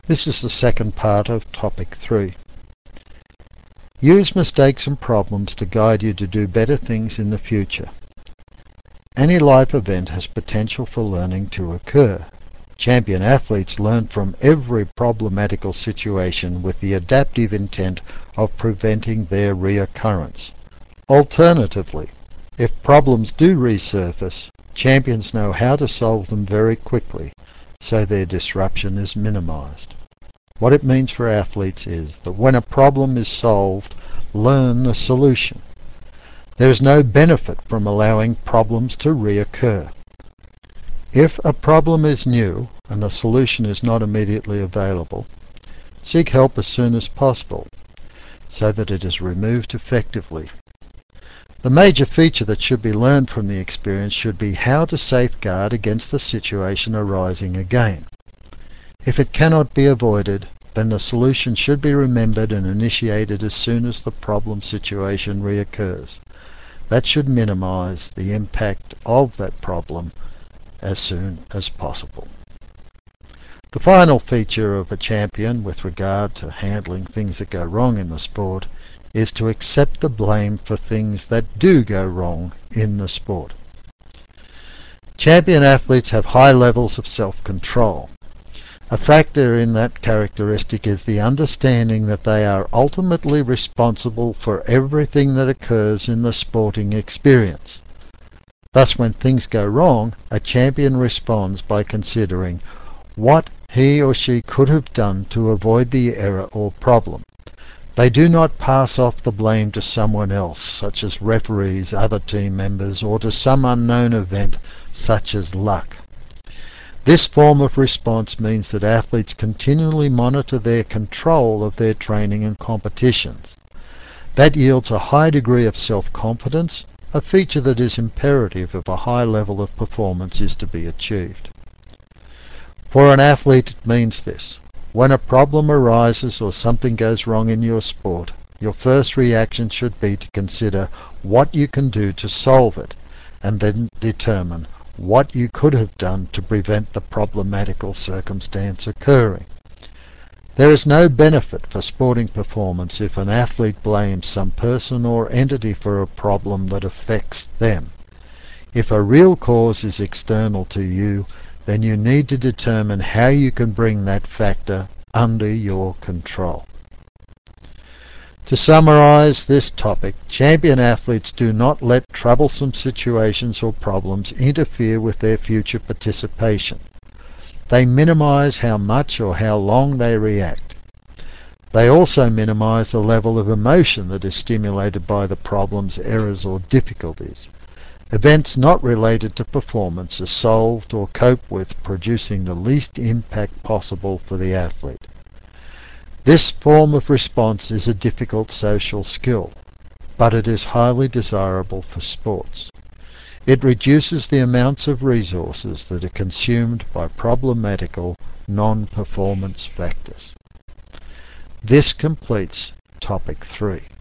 This is the second part of topic 3. Use mistakes and problems to guide you to do better things in the future. Any life event has potential for learning to occur. Champion athletes learn from every problematical situation with the adaptive intent of preventing their reoccurrence. Alternatively, if problems do resurface, champions know how to solve them very quickly, so their disruption is minimized. What it means for athletes is that when a problem is solved, learn the solution. There is no benefit from allowing problems to reoccur. If a problem is new and the solution is not immediately available, seek help as soon as possible so that it is removed effectively. The major feature that should be learned from the experience should be how to safeguard against the situation arising again. If it cannot be avoided, then the solution should be remembered and initiated as soon as the problem situation reoccurs. That should minimize the impact of that problem as soon as possible. The final feature of a champion with regard to handling things that go wrong in the sport is to accept the blame for things that do go wrong in the sport. Champion athletes have high levels of self-control. A factor in that characteristic is the understanding that they are ultimately responsible for everything that occurs in the sporting experience. Thus, when things go wrong, a champion responds by considering what he or she could have done to avoid the error or problem. They do not pass off the blame to someone else, such as referees, other team members, or to some unknown event, such as luck. This form of response means that athletes continually monitor their control of their training and competitions. That yields a high degree of self-confidence, a feature that is imperative if a high level of performance is to be achieved. For an athlete, it means this. When a problem arises or something goes wrong in your sport, your first reaction should be to consider what you can do to solve it, and then determine what you could have done to prevent the problematical circumstance occurring. There is no benefit for sporting performance if an athlete blames some person or entity for a problem that affects them. If a real cause is external to you, then you need to determine how you can bring that factor under your control. To summarize this topic, champion athletes do not let troublesome situations or problems interfere with their future participation. They minimize how much or how long they react. They also minimize the level of emotion that is stimulated by the problems, errors, or difficulties. Events not related to performance are solved or coped with, producing the least impact possible for the athlete. This form of response is a difficult social skill, but it is highly desirable for sports. It reduces the amounts of resources that are consumed by problematical non-performance factors. This completes topic 3.